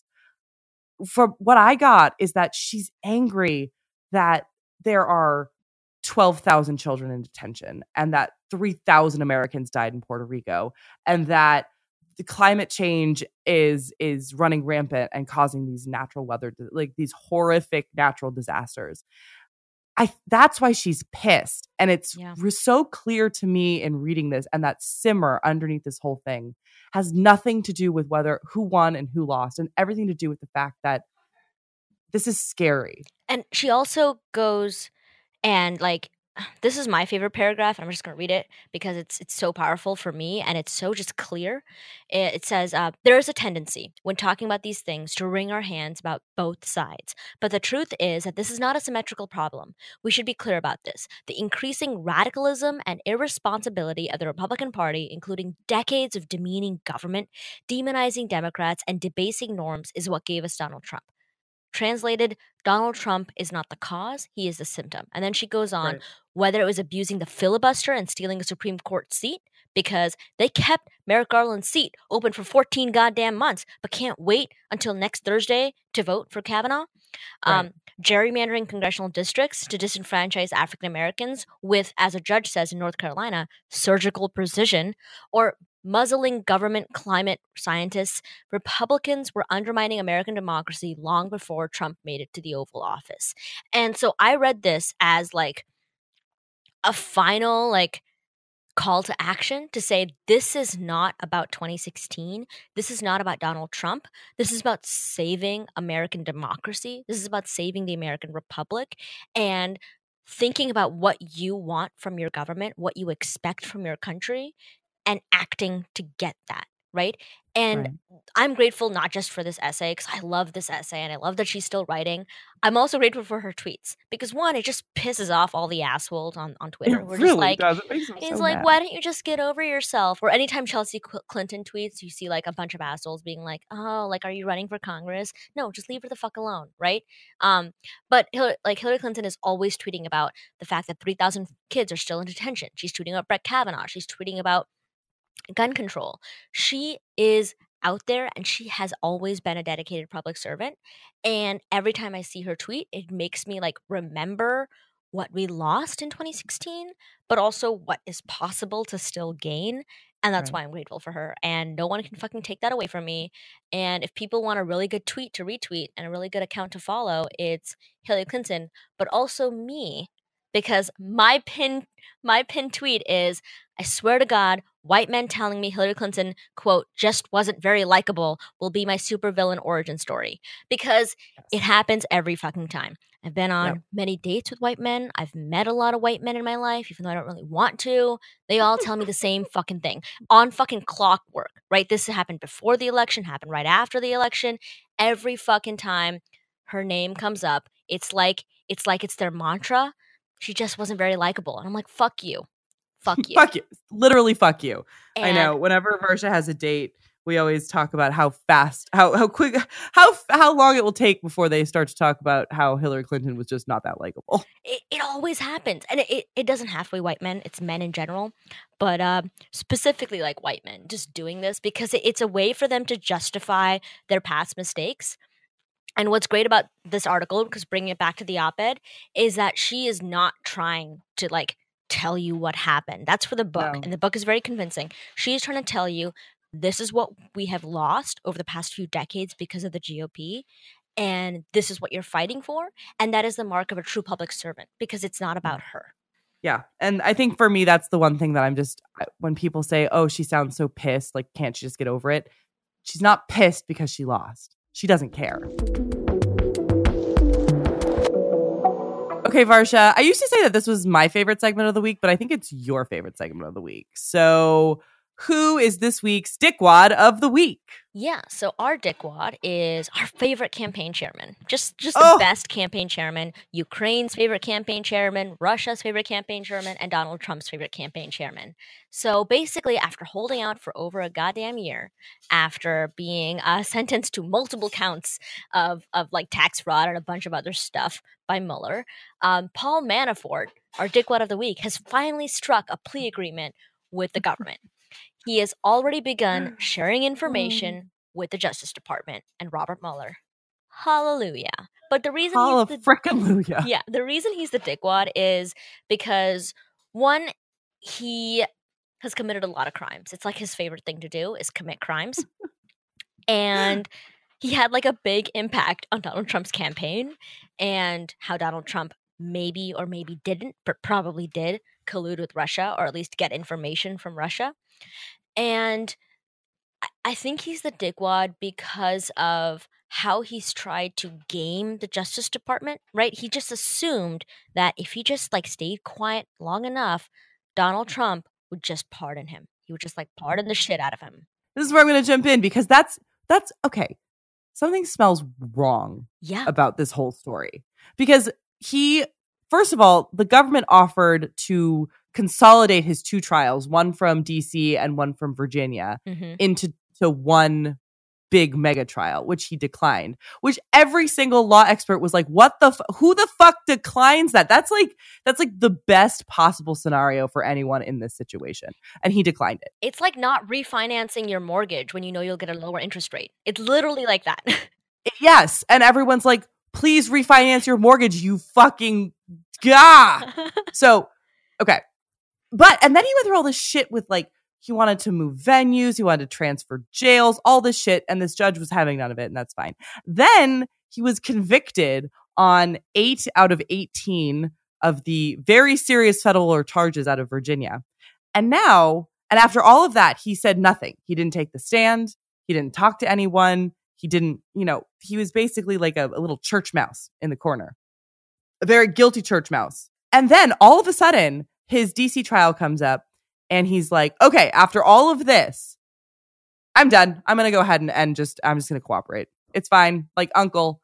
For what I got is that she's angry that there are 12,000 children in detention and that 3,000 Americans died in Puerto Rico and that the climate change is running rampant and causing these natural weather, these horrific natural disasters. That's why she's pissed. And it's so clear to me in reading this, and that simmer underneath this whole thing has nothing to do with who won and who lost, and everything to do with the fact that this is scary. And she also goes and this is my favorite paragraph, and I'm just going to read it because it's so powerful for me, and it's so just clear. It says, there is a tendency when talking about these things to wring our hands about both sides. But the truth is that this is not a symmetrical problem. We should be clear about this. The increasing radicalism and irresponsibility of the Republican Party, including decades of demeaning government, demonizing Democrats, and debasing norms, is what gave us Donald Trump. Translated, Donald Trump is not the cause, he is the symptom. And then she goes on, whether it was abusing the filibuster and stealing a Supreme Court seat, because they kept Merrick Garland's seat open for 14 goddamn months, but can't wait until next Thursday to vote for Kavanaugh. Gerrymandering congressional districts to disenfranchise African Americans with, as a judge says in North Carolina, surgical precision, or muzzling government climate scientists. Republicans were undermining American democracy long before Trump made it to the Oval Office. And so I read this as a final like call to action to say this is not about 2016. This is not about Donald Trump. This is about saving American democracy. This is about saving the American Republic and thinking about what you want from your government, what you expect from your country, and acting to get that, right? And Right. I'm grateful not just for this essay, because I love this essay and I love that she's still writing. I'm also grateful for her tweets because one, it just pisses off all the assholes on Twitter. It We're just really like, does. It makes me he's so like, mad. why don't you just get over yourself? Or anytime Chelsea Clinton tweets, you see like a bunch of assholes being like, oh, like, are you running for Congress? No, just leave her the fuck alone, right? But Hillary Clinton is always tweeting about the fact that 3,000 kids are still in detention. She's tweeting about Brett Kavanaugh. She's tweeting about gun control. She is out there and she has always been a dedicated public servant. And every time I see her tweet, it makes me like remember what we lost in 2016, but also what is possible to still gain. And that's Right. why I'm grateful for her. And no one can fucking take that away from me. And if people want a really good tweet to retweet and a really good account to follow, it's Hillary Clinton, but also me. Because my pin tweet is, I swear to God, white men telling me Hillary Clinton, quote, just wasn't very likable will be my supervillain origin story. Because it happens every fucking time. I've been on many dates with white men. I've met a lot of white men in my life, even though I don't really want to. They all tell me the same fucking thing on fucking clockwork, right? This happened before the election, happened right after the election. Every fucking time her name comes up, it's like it's their mantra. She just wasn't very likable. And I'm like, fuck you. Fuck you. Fuck you. Literally fuck you. And I know. Whenever Varsha has a date, we always talk about how fast, how quick, how long it will take before they start to talk about how Hillary Clinton was just not that likable. it always happens. And it doesn't have to be white men. It's men in general. But specifically like white men just doing this because it's a way for them to justify their past mistakes. And what's great about this article, because bringing it back to the op-ed, is that she is not trying to like tell you what happened. That's for the book. No. And the book is very convincing. She's trying to tell you this is what we have lost over the past few decades because of the GOP. And this is what you're fighting for. And that is the mark of a true public servant because it's not about her. Yeah. And I think for me, that's the one thing that I'm just, when people say, oh, she sounds so pissed, like, can't she just get over it? She's not pissed because she lost. She doesn't care. Okay, Varsha, I used to say that this was my favorite segment of the week, but I think it's your favorite segment of the week. So who is this week's dickwad of the week? Yeah, so our dickwad is our favorite campaign chairman. Just the best campaign chairman. Ukraine's favorite campaign chairman, Russia's favorite campaign chairman, and Donald Trump's favorite campaign chairman. So basically, after holding out for over a goddamn year, after being sentenced to multiple counts of like tax fraud and a bunch of other stuff by Mueller, Paul Manafort, our dickwad of the week, has finally struck a plea agreement with the government. He has already begun sharing information with the Justice Department and Robert Mueller. Hallelujah. But the reason the reason he's the dickwad is because one, he has committed a lot of crimes. It's like his favorite thing to do is commit crimes. And he had like a big impact on Donald Trump's campaign and how Donald Trump maybe or maybe didn't, but probably did collude with Russia or at least get information from Russia. And I think he's the dickwad because of how he's tried to game the Justice Department, right? He just assumed that if he just like stayed quiet long enough, Donald Trump would just pardon him. He would just like pardon the shit out of him. This is where I'm going to jump in because that's okay. Something smells wrong about this whole story because first of all, the government offered to consolidate his two trials, one from DC and one from Virginia, into one big mega trial, which he declined, which every single law expert was like, what who the fuck declines that? That's like the best possible scenario for anyone in this situation. And he declined it. It's like not refinancing your mortgage when you know you'll get a lower interest rate. It's literally like that. Yes. And everyone's like, please refinance your mortgage, you fucking gah. So, okay. And then he went through all this shit with like, he wanted to move venues, he wanted to transfer jails, all this shit, and this judge was having none of it, and that's fine. Then he was convicted on 8 out of 18 of the very serious federal charges out of Virginia. And now, and after all of that, he said nothing. He didn't take the stand. He didn't talk to anyone. He didn't, he was basically like a little church mouse in the corner, a very guilty church mouse. And then all of a sudden, his DC trial comes up and he's like, okay, after all of this, I'm done. I'm going to go ahead and I'm just going to cooperate. It's fine. Like, uncle,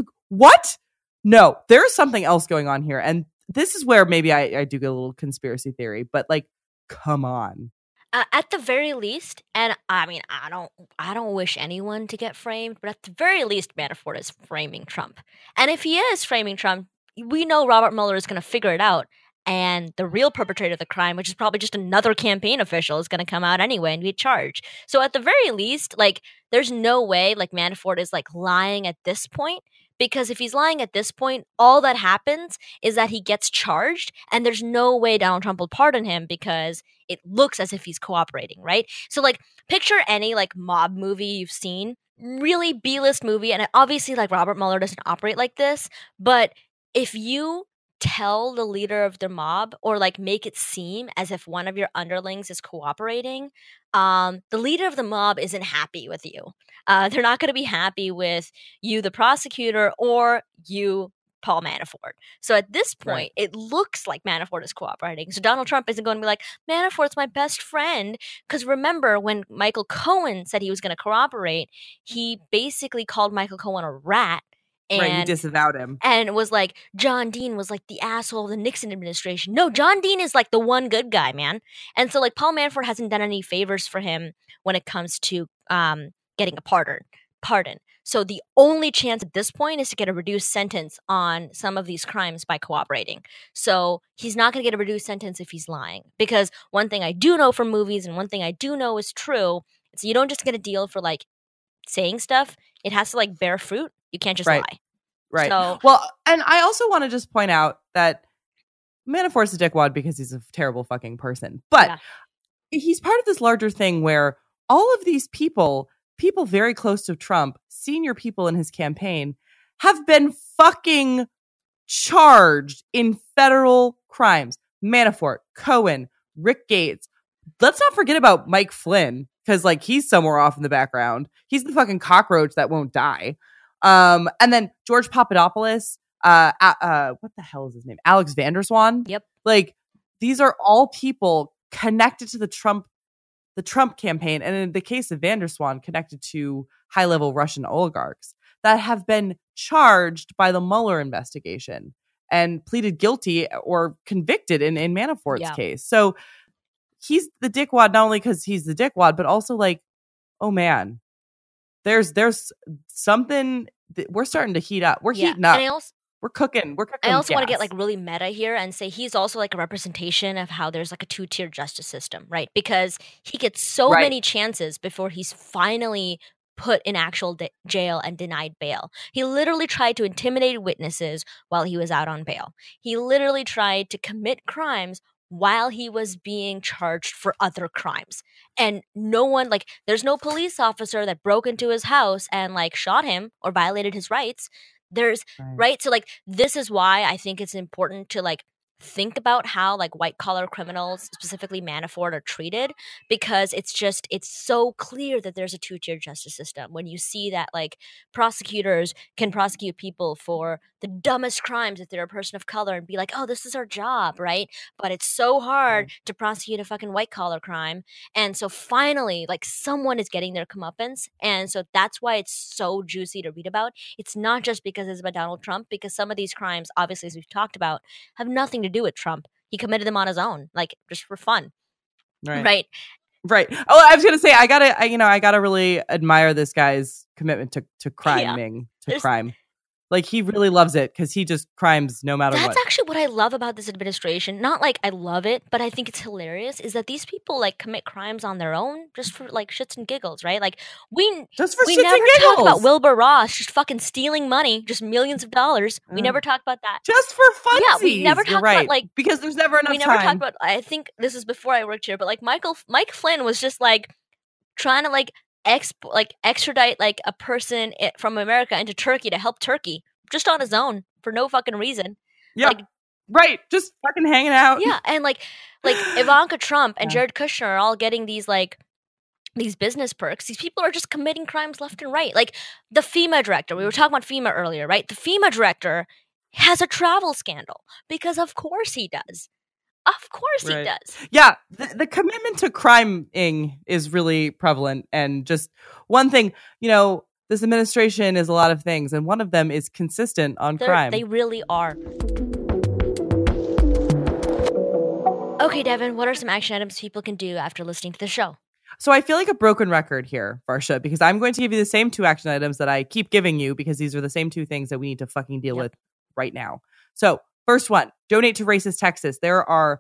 what? No, there's something else going on here. And this is where maybe I do get a little conspiracy theory, but like, come on. At the very least, and I mean, I don't wish anyone to get framed, but at the very least, Manafort is framing Trump. And if he is framing Trump, we know Robert Mueller is going to figure it out. And the real perpetrator of the crime, which is probably just another campaign official, is going to come out anyway and be charged. So at the very least, like, there's no way like Manafort is like lying at this point. Because if he's lying at this point, all that happens is that he gets charged, and there's no way Donald Trump will pardon him because it looks as if he's cooperating, right? So, like, picture any, like, mob movie you've seen, really B-list movie, and obviously, like, Robert Mueller doesn't operate like this, but if you tell the leader of the mob or, like, make it seem as if one of your underlings is cooperating, the leader of the mob isn't happy with you. They're not going to be happy with you, the prosecutor, or you, Paul Manafort. So at this point, It looks like Manafort is cooperating. So Donald Trump isn't going to be like, Manafort's my best friend. Because remember, when Michael Cohen said he was going to cooperate, he basically called Michael Cohen a rat. And he disavowed him. And was like, John Dean was like the asshole of the Nixon administration. No, John Dean is like the one good guy, man. And so like Paul Manafort hasn't done any favors for him when it comes to getting a pardon. So the only chance at this point is to get a reduced sentence on some of these crimes by cooperating. So he's not going to get a reduced sentence if he's lying. Because one thing I do know from movies and one thing I do know is true, is you don't just get a deal for like saying stuff. It has to like bear fruit. You can't just lie. Right. So, well, and I also want to just point out that Manafort's a dickwad because he's a terrible fucking person. But he's part of this larger thing where all of these people very close to Trump, senior people in his campaign, have been fucking charged in federal crimes. Manafort, Cohen, Rick Gates. Let's not forget about Mike Flynn, because like he's somewhere off in the background. He's the fucking cockroach that won't die. And then George Papadopoulos, what the hell is his name? Alex Vanderswan. Yep. Like, these are all people connected to the Trump campaign. And in the case of Vanderswan, connected to high-level Russian oligarchs that have been charged by the Mueller investigation and pleaded guilty or convicted in Manafort's case. So he's the dickwad, not only because he's the dickwad, but also like, oh man, there's something that we're starting to heat up. We're heating up. We're cooking. I also want to get like really meta here and say he's also like a representation of how there's like a two-tier justice system, right? Because he gets so many chances before he's finally put in actual jail and denied bail. He literally tried to intimidate witnesses while he was out on bail. He literally tried to commit crimes while he was being charged for other crimes. And no one, like, there's no police officer that broke into his house and like shot him or violated his rights. There's right. So like, this is why I think it's important to like think about how like white collar criminals, specifically Manafort, are treated, because it's so clear that there's a two-tier justice system when you see that like prosecutors can prosecute people for the dumbest crimes if they're a person of color and be like, oh, this is our job, right? But it's so hard to prosecute a fucking white collar crime. And so finally, like, someone is getting their comeuppance. And so that's why it's so juicy to read about. It's not just because it's about Donald Trump, because some of these crimes, obviously, as we've talked about, have nothing to do with Trump. He committed them on his own, like, just for fun. Right. Oh, I was gonna say, I gotta really admire this guy's commitment to crime, crime. Like, he really loves it because he just crimes no matter what. That's actually what I love about this administration. Not like I love it, but I think it's hilarious, is that these people like commit crimes on their own just for like shits and giggles, right? Like we never talk about Wilbur Ross just fucking stealing money, just millions of dollars. We never talk about that. Just for funsies. Yeah, we never talk about like, because there's never enough time. We never talk about, I think this is before I worked here, but like Mike Flynn was just like trying to like extradite like a person from America into Turkey to help Turkey just on his own for no fucking reason. Yeah. Like, Right. Just fucking hanging out. Yeah. And like Ivanka Trump and Jared Kushner are all getting these business perks. These people are just committing crimes left and right. Like the FEMA director, we were talking about FEMA earlier, right? The FEMA director has a travel scandal because of course he does. Of course he does. Yeah. The commitment to crime-ing is really prevalent. And just one thing, this administration is a lot of things. And one of them is consistent on crime. They really are. Okay, Devin, what are some action items people can do after listening to the show? So I feel like a broken record here, Varsha, because I'm going to give you the same 2 action items that I keep giving you because these are the same 2 things that we need to fucking deal with right now. So first one, donate to Racist Texas. There are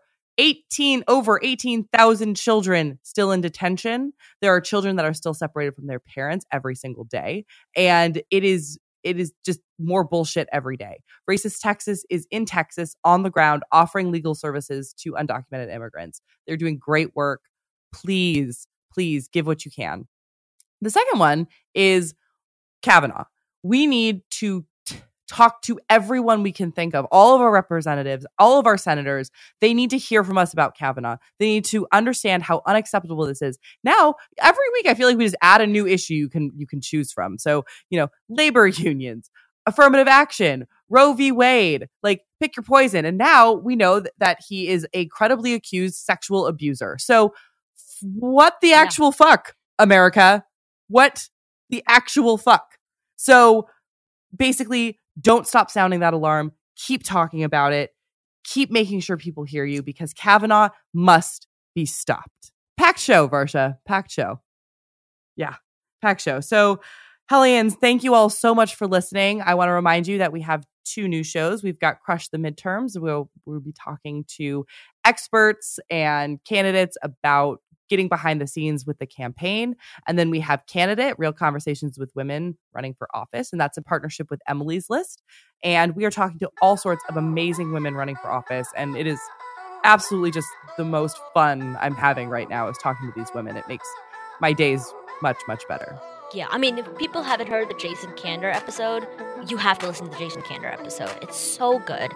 over 18,000 children still in detention. There are children that are still separated from their parents every single day. And it is just more bullshit every day. Racist Texas is in Texas on the ground offering legal services to undocumented immigrants. They're doing great work. Please give what you can. The second one is Kavanaugh. We need to talk to everyone we can think of, all of our representatives, all of our senators. They need to hear from us about Kavanaugh. They need to understand how unacceptable this is. Now, every week, I feel like we just add a new issue you can choose from. So, labor unions, affirmative action, Roe v. Wade, pick your poison. And now we know that he is a credibly accused sexual abuser. So what the actual fuck, America? What the actual fuck? So basically, don't stop sounding that alarm. Keep talking about it. Keep making sure people hear you because Kavanaugh must be stopped. Packed show, Varsha. Packed show. Yeah, packed show. So, Hellions, thank you all so much for listening. I want to remind you that we have 2 new shows. We've got Crush the Midterms. We'll be talking to experts and candidates about getting behind the scenes with the campaign. And then we have Candidate, Real Conversations with Women Running for Office. And that's a partnership with Emily's List. And we are talking to all sorts of amazing women running for office. And it is absolutely just the most fun I'm having right now is talking to these women. It makes my days much, much better. Yeah, I mean, if people haven't heard the Jason Kander episode, you have to listen to the Jason Kander episode. It's so good.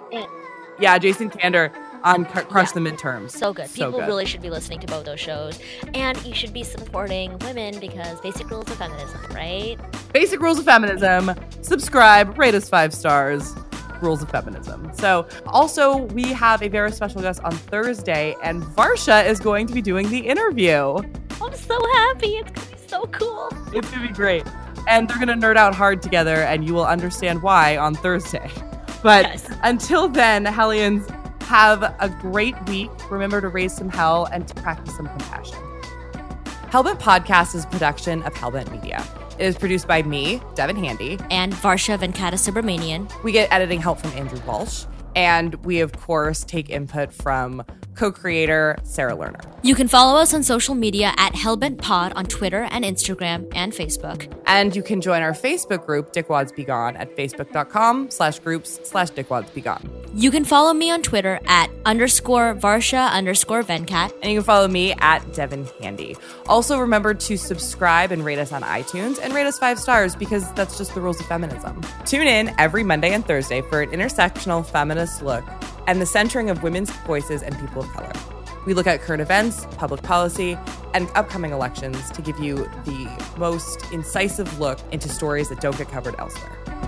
Yeah, Jason Kander on Crush the Midterms. So good. People really should be listening to both those shows. And you should be supporting women because basic rules of feminism, right? Basic rules of feminism. Subscribe, rate us 5 stars. Rules of feminism. So also we have a very special guest on Thursday and Varsha is going to be doing the interview. I'm so happy. It's going to be so cool. It's going to be great. And they're going to nerd out hard together and you will understand why on Thursday. But until then, Hellions, have a great week. Remember to raise some hell and to practice some compassion. Hellbent Podcast is a production of Hellbent Media. It is produced by me, Devin Handy. And Varsha Venkata Subramanian. We get editing help from Andrew Walsh. And we, of course, take input from co-creator Sarah Lerner. You can follow us on social media at Hellbent Pod on Twitter and Instagram and Facebook. And you can join our Facebook group, Dickwads Be Gone, at facebook.com/groups/Dickwads Be Gone. You can follow me on Twitter at _Varsha_Venkat. And you can follow me at Devin Handy. Also, remember to subscribe and rate us on iTunes and rate us 5 stars because that's just the rules of feminism. Tune in every Monday and Thursday for an intersectional feminist look and the centering of women's voices and people of color. We look at current events, public policy, and upcoming elections to give you the most incisive look into stories that don't get covered elsewhere.